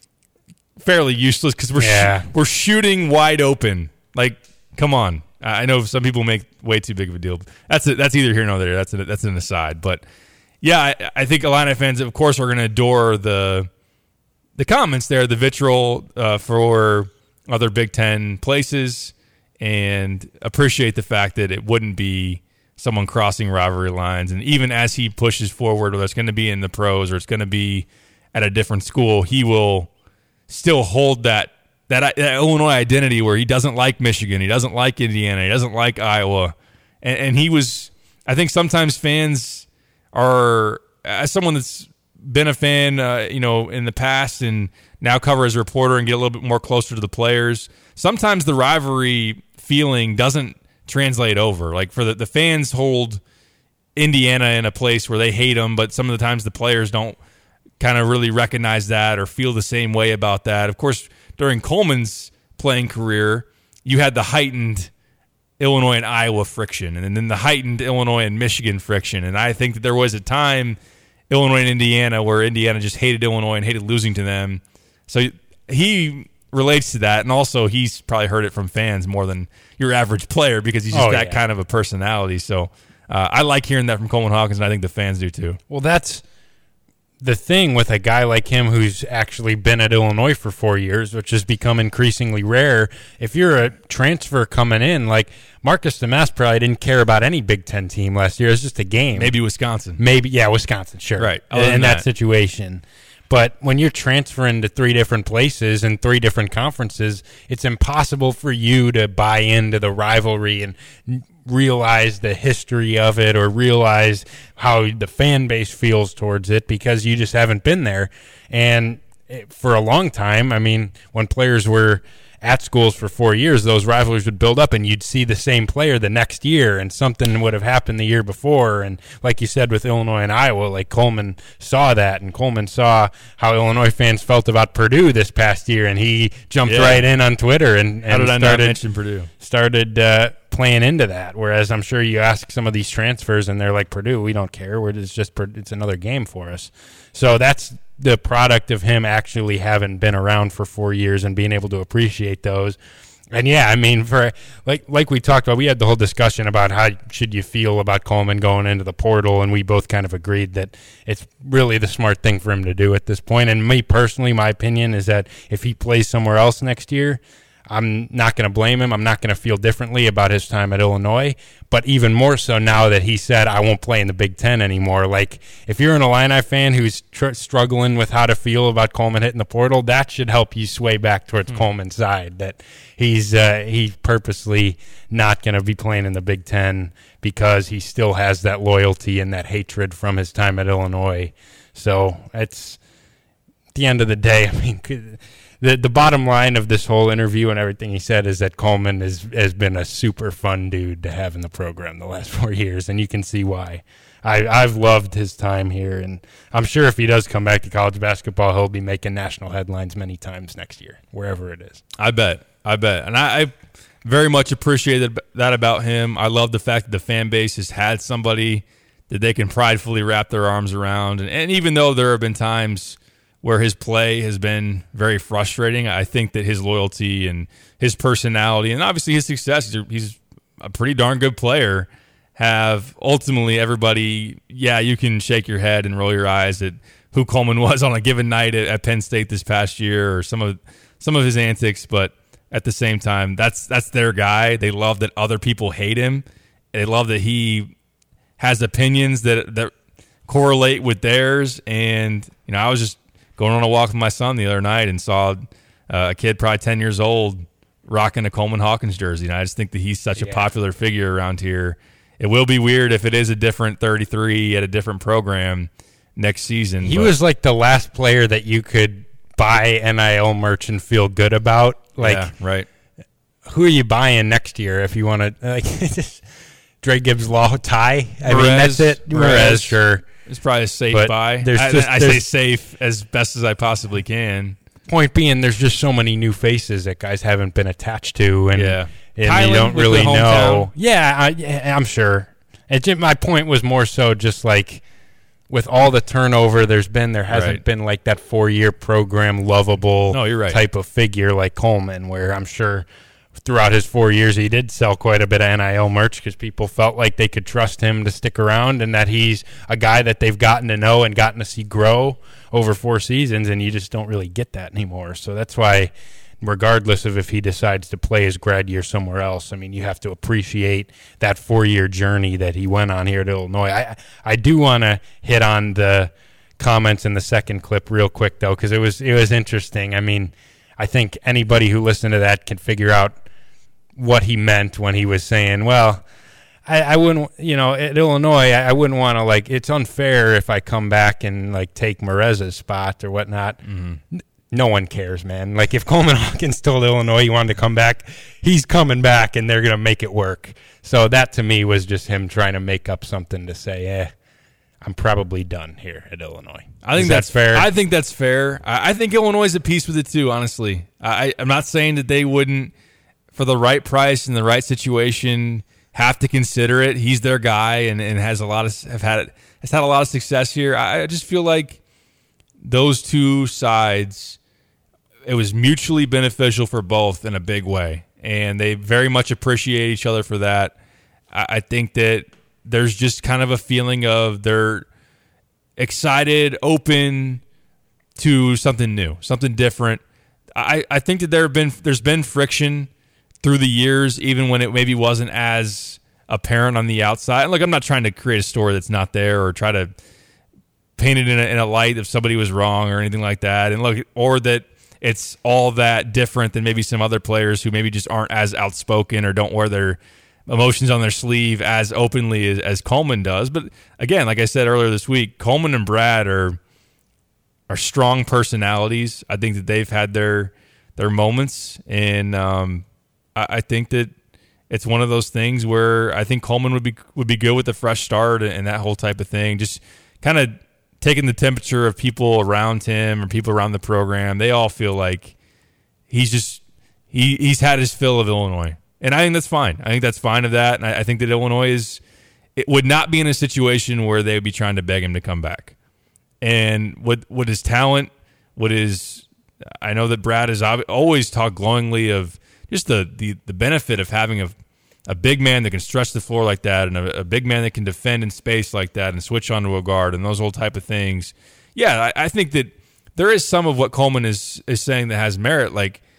fairly useless because we're yeah. sh- we're shooting wide open. Like, come on. I know some people make way too big of a deal. That's a, that's either here nor there. That's a, that's an aside. But yeah, I, I think Illini fans, of course, are going to adore the the comments there, the vitriol uh, for other Big Ten places, and appreciate the fact that it wouldn't be someone crossing rivalry lines. And even as he pushes forward, whether it's going to be in the pros or it's going to be at a different school, he will still hold that. That, that Illinois identity where he doesn't like Michigan, he doesn't like Indiana, he doesn't like Iowa. And, and he was, I think sometimes fans are, as someone that's been a fan, uh, you know, in the past and now cover as a reporter and get a little bit more closer to the players, sometimes the rivalry feeling doesn't translate over. Like for the, the fans hold Indiana in a place where they hate them, but some of the times the players don't kind of really recognize that or feel the same way about that. Of course, during Coleman's playing career, you had the heightened Illinois and Iowa friction, and then the heightened Illinois and Michigan friction. And I think that there was a time, Illinois and Indiana, where Indiana just hated Illinois and hated losing to them. So he relates to that, and also he's probably heard it from fans more than your average player because he's just oh, that yeah. kind of a personality. So uh, I like hearing that from Coleman Hawkins, and I think the fans do too. Well, that's the thing with a guy like him who's actually been at Illinois for four years, which has become increasingly rare. If you're a transfer coming in, like Marcus Demas probably didn't care about any Big Ten team last year. It was just a game. Maybe Wisconsin. Maybe, yeah, Wisconsin, sure. Right. In, in that. that situation. But when you're transferring to three different places and three different conferences, it's impossible for you to buy into the rivalry and realize the history of it or realize how the fan base feels towards it because you just haven't been there. And for a long time, I mean, when players were at schools for four years, those rivalries would build up and you'd see the same player the next year and something would have happened the year before. And like you said with Illinois and Iowa, like Coleman saw that, and Coleman saw how Illinois fans felt about Purdue this past year, and he jumped yeah. right in on Twitter and, and how did I started, not mention Purdue? started uh, playing into that. Whereas I'm sure you ask some of these transfers and they're like, Purdue, we don't care. We're, it's just it's another game for us. So that's the product of him actually having been around for four years and being able to appreciate those. And yeah, I mean, for like like we talked about, we had the whole discussion about how should you feel about Coleman going into the portal, and we both kind of agreed that it's really the smart thing for him to do at this point. And me personally, my opinion is that if he plays somewhere else next year, I'm not going to blame him. I'm not going to feel differently about his time at Illinois, but even more so now that he said, I won't play in the Big Ten anymore. Like, if you're an Illini fan who's tr- struggling with how to feel about Coleman hitting the portal, that should help you sway back towards mm. Coleman's side, that he's uh, he's purposely not going to be playing in the Big Ten because he still has that loyalty and that hatred from his time at Illinois. So it's, at the end of the day, I mean, could, The the bottom line of this whole interview and everything he said is that Coleman is, has been a super fun dude to have in the program the last four years, and you can see why. I, I've loved his time here, and I'm sure if he does come back to college basketball, he'll be making national headlines many times next year, wherever it is. I bet. I bet. And I, I very much appreciated that about him. I love the fact that the fan base has had somebody that they can pridefully wrap their arms around. And, and even though there have been times where his play has been very frustrating, I think that his loyalty and his personality and obviously his success, he's a pretty darn good player, have ultimately everybody, yeah, you can shake your head and roll your eyes at who Coleman was on a given night at, at Penn State this past year or some of some of his antics, but at the same time, that's that's their guy. They love that other people hate him. They love that he has opinions that that correlate with theirs. And, you know, I was just going on a walk with my son the other night and saw uh, a kid probably ten years old rocking a Coleman Hawkins jersey. And I just think that he's such yeah. a popular figure around here. It will be weird if it is a different thirty-three at a different program next season. He but. was like the last player that you could buy N I L merch and feel good about. Like, yeah, right. Who are you buying next year if you want to? Like, Dre Gibbs Law tie. I Merez, mean, that's it. Merez, Merez, sure. It's probably a safe but buy. There's I, just, I there's, say safe as best as I possibly can. Point being, there's just so many new faces that guys haven't been attached to, and, yeah. and Kylan you don't with really the know. Yeah, I, I'm sure. It just, my point was more so just like with all the turnover there's been, there hasn't right. been like that four-year program lovable no, you're right. type of figure like Coleman, where I'm sure throughout his four years he did sell quite a bit of N I L merch because people felt like they could trust him to stick around and that he's a guy that they've gotten to know and gotten to see grow over four seasons, and you just don't really get that anymore. So that's why, regardless of if he decides to play his grad year somewhere else, I mean, you have to appreciate that four-year journey that he went on here at Illinois. I I do want to hit on the comments in the second clip real quick, though, because it was it was interesting. I mean, I think anybody who listened to that can figure out what he meant when he was saying, well, I, I wouldn't, you know, at Illinois, I, I wouldn't want to, like, it's unfair if I come back and, like, take Merez's spot or whatnot. Mm-hmm. No one cares, man. Like, if Coleman Hawkins told Illinois he wanted to come back, he's coming back, and they're going to make it work. So that, to me, was just him trying to make up something to say, eh, I'm probably done here at Illinois. I think Is that's that fair. I think that's fair. I, I think Illinois is at peace with it, too, honestly. I, I'm not saying that they wouldn't, for the right price and the right situation, have to consider it. He's their guy and, and has a lot of have had has had a lot of success here. I, I just feel like those two sides, it was mutually beneficial for both in a big way, and they very much appreciate each other for that. I, I think that there's just kind of a feeling of they're excited, open to something new, something different. I, I think that there have been there's been friction through the years, even when it maybe wasn't as apparent on the outside. And look, I'm not trying to create a story that's not there or try to paint it in a, in a light if somebody was wrong or anything like that. And look, or that it's all that different than maybe some other players who maybe just aren't as outspoken or don't wear their emotions on their sleeve as openly as, as Coleman does. But again, like I said earlier this week, Coleman and Brad are are strong personalities. I think that they've had their their moments, and um, I, I think that it's one of those things where I think Coleman would be would be good with a fresh start and that whole type of thing. Just kind of taking the temperature of people around him or people around the program. They all feel like he's just he he's had his fill of Illinois, and I think that's fine. I think that's fine of that, and I, I think that Illinois is it would not be in a situation where they would be trying to beg him to come back. And what what his talent, what his I know that Brad has always talked glowingly of just the, the, the benefit of having a a big man that can stretch the floor like that, and a, a big man that can defend in space like that and switch onto a guard and those whole type of things. Yeah, I, I think that there is some of what Coleman is is saying that has merit. Like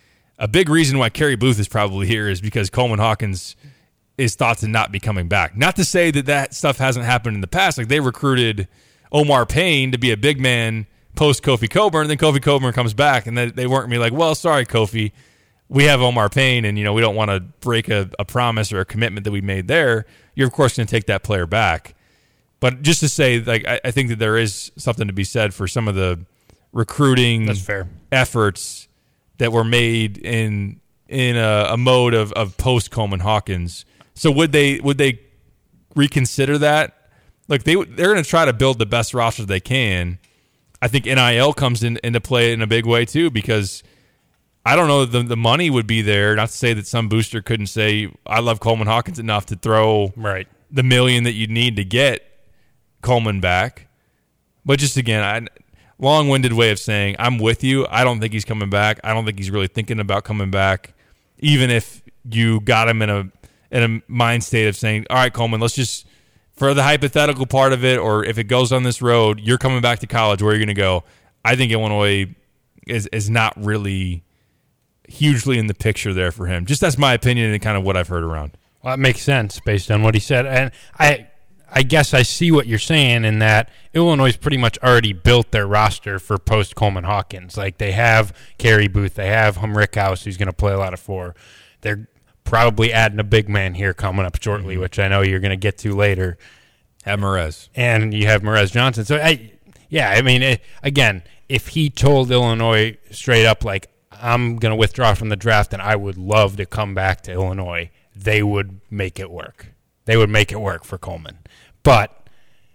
a big reason why Kerry Booth is probably here is because Coleman Hawkins is thought to not be coming back. Not to say that that stuff hasn't happened in the past. Like, they recruited Omar Payne to be a big man post Kofi Coburn, and then Kofi Coburn comes back, and then they weren't going to be like, well, sorry, Kofi, we have Omar Payne, and you know we don't want to break a, a promise or a commitment that we made there. You're, of course, going to take that player back. But just to say, like, I, I think that there is something to be said for some of the recruiting That's fair. efforts that were made in in a, a mode of, of post Coleman Hawkins. So would they would they reconsider that? Like they they're going to try to build the best roster they can. I think N I L comes in, into play in a big way too, because I don't know the the money would be there. Not to say that some booster couldn't say I love Coleman Hawkins enough to throw right. the million that you need to get Coleman back. But just again, I long-winded way of saying I'm with you. I don't think he's coming back. I don't think he's really thinking about coming back, even if you got him in a in a mind state of saying, all right, Coleman, let's just, for the hypothetical part of it, or if it goes on this road, you're coming back to college, where are you going to go? I think Illinois is is not really hugely in the picture there for him. Just that's my opinion and kind of what I've heard around. Well, that makes sense based on what he said. And I I guess I see what you're saying in that Illinois pretty much already built their roster for post Coleman Hawkins. Like, they have Kerry Booth, they have Hum Rickhouse, who's going to play a lot of four. They're probably adding a big man here coming up shortly, mm-hmm. which I know you're going to get to later. Have Merez. And you have Merez Johnson. So, I, yeah, I mean, it, again, if he told Illinois straight up, like, I'm going to withdraw from the draft and I would love to come back to Illinois, they would make it work. They would make it work for Coleman. But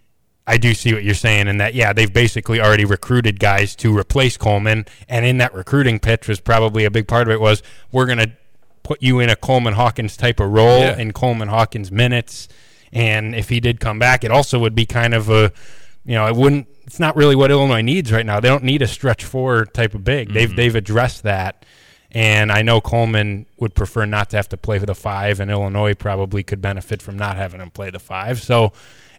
I do see what you're saying in that, yeah, they've basically already recruited guys to replace Coleman, and in that recruiting pitch was probably a big part of it was, we're going to put you in a Coleman Hawkins type of role yeah. in Coleman Hawkins minutes, and if he did come back, it also would be kind of a, you know, it wouldn't, it's not really what Illinois needs right now. They don't need a stretch four type of big. Mm-hmm. They've they've addressed that. And I know Coleman would prefer not to have to play for the five, and Illinois probably could benefit from not having him play the five. So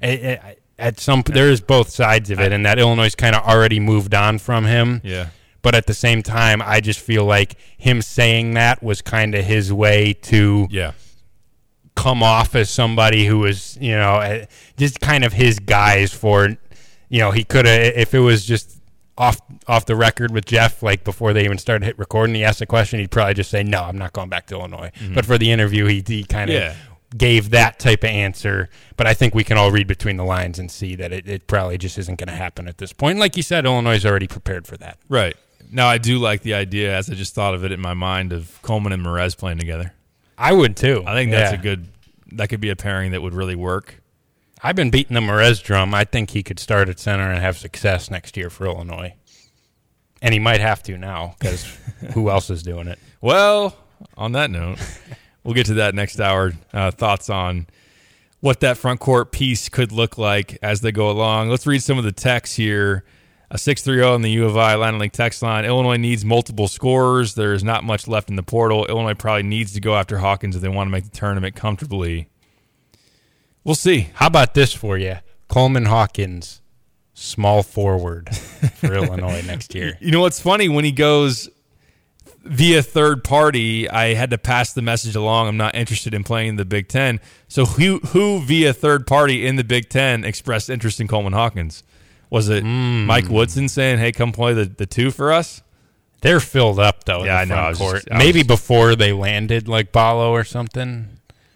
at some there is both sides of it, and that Illinois kind of already moved on from him. Yeah. But at the same time, I just feel like him saying that was kind of his way to yeah. come off as somebody who was, you know, just kind of his guys for, you know, he could have, if it was just off off the record with Jeff, like before they even started hit record and he asked a question, he'd probably just say, no, I'm not going back to Illinois. Mm-hmm. But for the interview, he, he kind of yeah. gave that type of answer. But I think we can all read between the lines and see that it, it probably just isn't going to happen at this point. Like you said, Illinois is already prepared for that. Right. Now, I do like the idea, as I just thought of it in my mind, of Coleman and Merez playing together. I would too. I think that's yeah. a good, that could be a pairing that would really work. I've been beating the Merez drum. I think he could start at center and have success next year for Illinois. And he might have to now, because who else is doing it? Well, on that note, we'll get to that next hour. Uh, thoughts on what that front court piece could look like as they go along. Let's read some of the texts here. A six three zero on the U of I Atlantic Link text line. Illinois needs multiple scorers. There's not much left in the portal. Illinois probably needs to go after Hawkins if they want to make the tournament comfortably. We'll see. How about this for you? Coleman Hawkins, small forward for Illinois next year. You know what's funny? When he goes via third party, I had to pass the message along. I'm not interested in playing the Big Ten. So who, who via third party in the Big Ten expressed interest in Coleman Hawkins? Was it mm. Mike Woodson saying, hey, come play the, the two for us? They're filled up, though, yeah, in the I know. front I was court. just, I Maybe was, before they landed, like Ballo or something.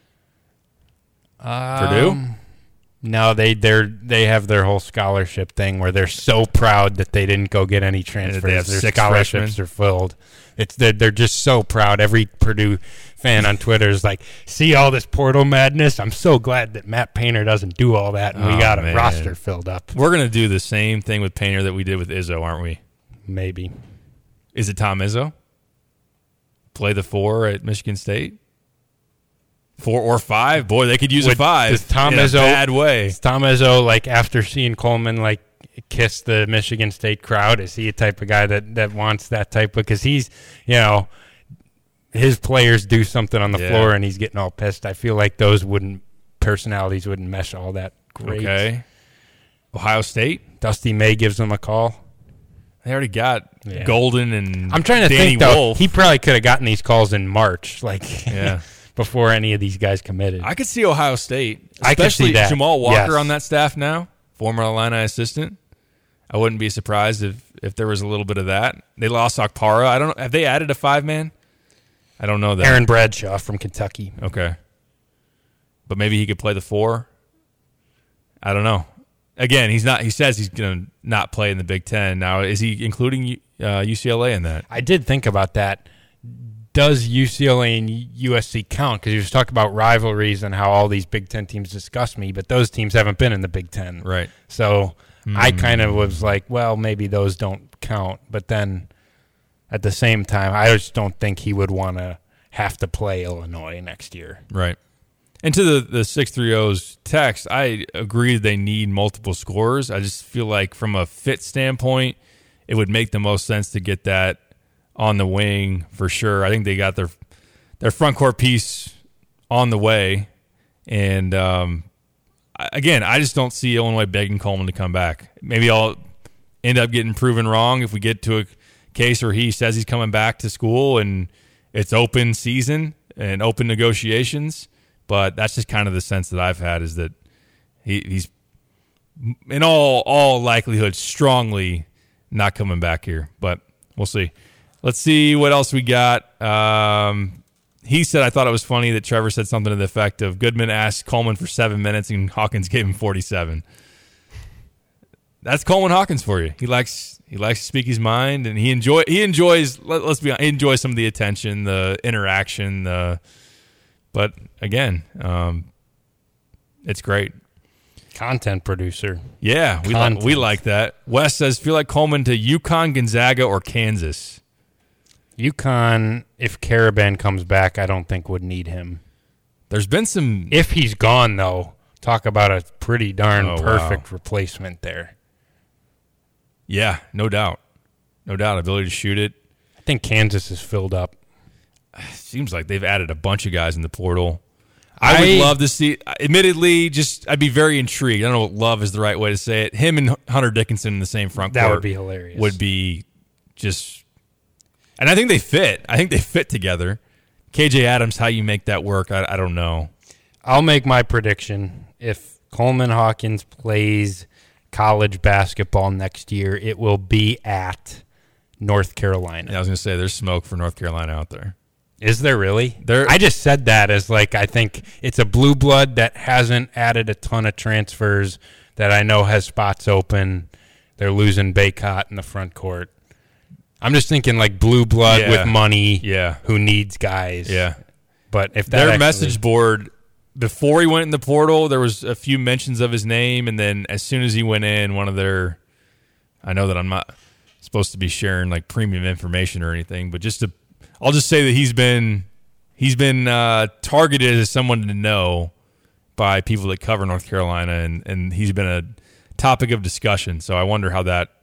Purdue? Um, no, they they're they have their whole scholarship thing where they're so proud that they didn't go get any transfers. They have their six scholarships freshmen. are filled. It's they're, they're just so proud. Every Purdue fan on Twitter is like, see all this portal madness? I'm so glad that Matt Painter doesn't do all that, and oh, we got a man. roster filled up. We're going to do the same thing with Painter that we did with Izzo, aren't we? Maybe. Is it Tom Izzo? Play the four at Michigan State? Four or five? Boy, they could use Would, a five does Tom in Izzo, a bad way. Is Tom Izzo, like, after seeing Coleman, like, kiss the Michigan State crowd, is he a type of guy that, that wants that type of, because he's, you know, his players do something on the yeah. floor and he's getting all pissed. I feel like those wouldn't, personalities wouldn't mesh all that great. Okay. Ohio State? Dusty May gives him a call. They already got Yeah. Golden and I'm trying to Danny think, though, Wolf. he probably could have gotten these calls in March, like Yeah. before any of these guys committed. I could see Ohio State, I could especially see that. Jamal Walker Yes. on that staff now, former Illini assistant. I wouldn't be surprised if, if there was a little bit of that. They lost Okpara. I don't know. Have they added a five man? I don't know that. Aaron Bradshaw from Kentucky. Okay. But maybe he could play the four. I don't know. Again, he's not. He says he's going to not play in the Big Ten. Now, is he including uh, U C L A in that? I did think about that. Does U C L A and U S C count? Because you just talked about rivalries and how all these Big Ten teams disgust me, but those teams haven't been in the Big Ten. Right. So Mm. I kind of was like, well, maybe those don't count. But then at the same time, I just don't think he would want to have to play Illinois next year. Right. And to the, the six three O's text, I agree they need multiple scorers. I just feel like from a fit standpoint, it would make the most sense to get that on the wing for sure. I think they got their their front court piece on the way. And, um, again, I just don't see Illinois begging Coleman to come back. Maybe I'll end up getting proven wrong if we get to a case where he says he's coming back to school and it's open season and open negotiations. But that's just kind of the sense that I've had is that he, he's, in all all likelihood, strongly not coming back here. But we'll see. Let's see what else we got. Um, he said, I thought it was funny that Trevor said something to the effect of Goodman asked Coleman for seven minutes and Hawkins gave him forty-seven. That's Coleman Hawkins for you. He likes he likes to speak his mind, and he enjoy he enjoys. Let, let's be honest, he enjoys some of the attention, the interaction. The but again, um, it's great. Content producer. Yeah, we like we like that. Wes says, feel like Coleman to UConn, Gonzaga, or Kansas. UConn, if Caravan comes back, I don't think would need him. There's been some... If he's gone, though, talk about a pretty darn Oh, perfect wow. replacement there. Yeah, no doubt. No doubt. Ability to shoot it. I think Kansas is filled up. Seems like they've added a bunch of guys in the portal. I, I would love to see, admittedly, just I'd be very intrigued. I don't know what love is the right way to say it. Him and Hunter Dickinson in the same front That court would be hilarious. Would be just, and I think they fit. I think they fit together. K J Adams, how you make that work, I, I don't know. I'll make my prediction. If Coleman Hawkins plays college basketball next year, it will be at North Carolina. Yeah, I was going to say, there's smoke for North Carolina out there. Is there really? There, I just said that as like I think it's a blue blood that hasn't added a ton of transfers that I know has spots open. They're losing Baycott in the front court. I'm just thinking like blue blood Yeah. with money Yeah. who needs guys. Yeah. But if that Their actually- message board, before he went in the portal, there was a few mentions of his name, and then as soon as he went in, one of their, I know that I'm not supposed to be sharing like premium information or anything, but just to, I'll just say that he's been he's been uh, targeted as someone to know by people that cover North Carolina, and, and he's been a topic of discussion. So I wonder how that,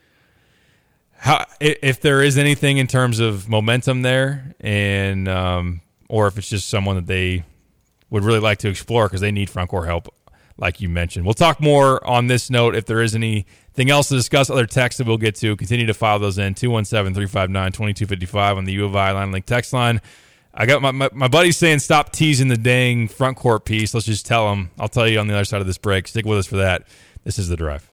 how if there is anything in terms of momentum there, and um, or if it's just someone that they would really like to explore because they need front court help, like you mentioned. We'll talk more on this note if there is anything else to discuss, other texts that we'll get to. Continue to file those in, two one seven, three five nine, two two five five on the U of I Line Link text line. I got my, my, my buddy saying stop teasing the dang front court piece. Let's just tell him. I'll tell you on the other side of this break. Stick with us for that. This is The Drive.